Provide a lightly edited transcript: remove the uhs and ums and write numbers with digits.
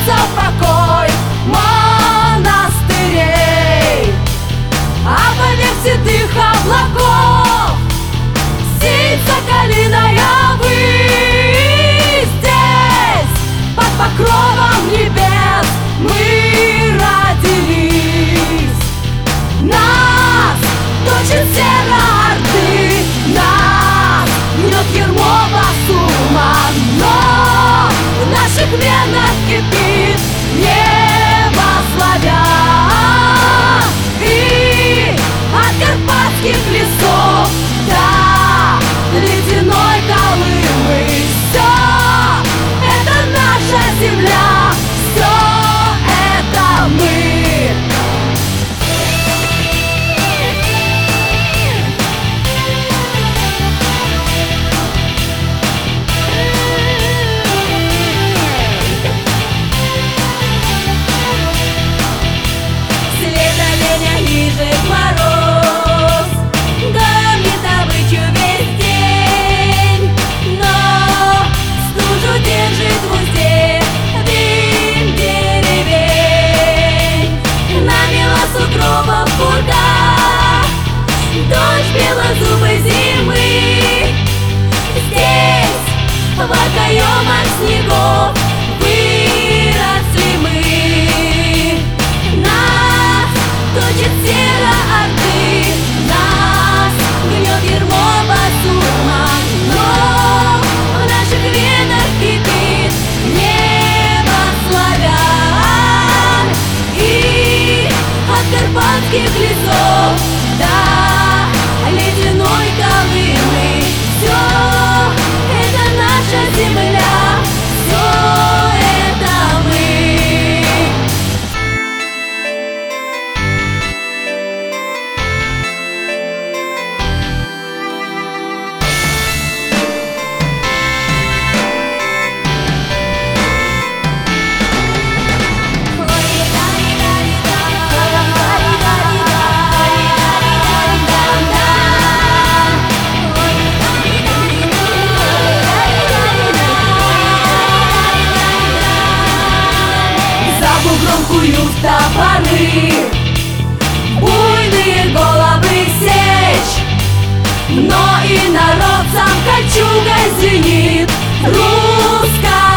вернется в покой монастырей, а поверх седых облаков сеется калиная высь. Здесь, под покровом небес, мы родились. Нас точит сера Орды, нас гнет ярмо басурман, но в наших венах кипит небо славян. И от карпатских лесов до ледяной Колымы все это наша земля, все это мы. Мороз гонит добычу весь день, но стужу держит в узде дым деревень. Намело сугробов пурга, дождь белозубой зимы. Здесь в окоемах снегов выросли мы. Нас точит сера Орды, нас гнет ярмо басурман, но в наших венах кипит небо славян. И от карпатских лесов до ледяной Колымы все это наша земля, все это мы. Куют топоры, буйные головы сечь, но и народ сам кольчугой звенит русской.